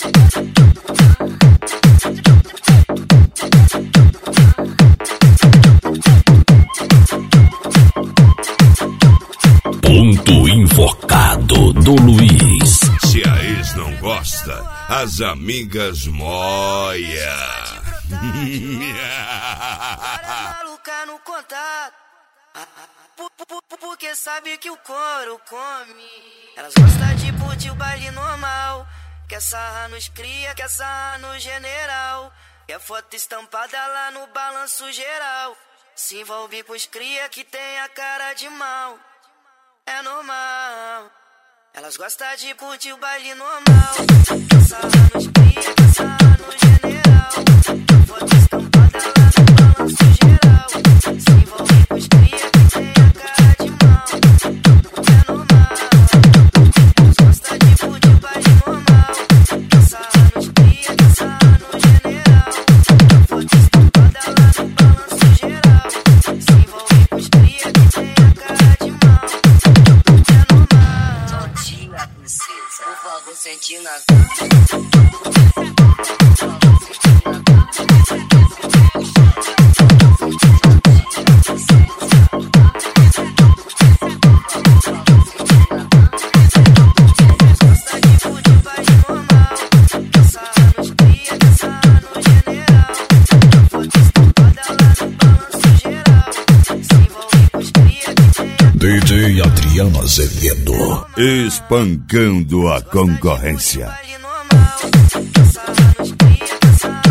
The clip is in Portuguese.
Ponto Invocado do Luiz. Se a ex não gosta, as amigas moia. Maluca no contato, porque sabe que o couro come. Elas gostam de curtir o baile normal, quer sarrar nos cria, quer sarrar no general, quer foto estampada lá no balanço geral. Se envolve com os cria que tem a cara de mal, é normal. Elas gostam de curtir o baile normal, quer sarrar nos cria, quer sarrar no general, quer foto estampada lá no balanço geral. Se envolve com os cria que tem a cara de mal, é normal. Elas gostam de curtir o baile normal, quer sarrar nos cria, quer sarrar no general, quer foto estampada lá no balanço geral. Se envolve com os cria que tem a cara de mal, é normal. Todinha princesa, eu vou sentir na DJ Adriano Azevedo, espancando a concorrência. baile normal, quer sarrar nos cria, quer sarrar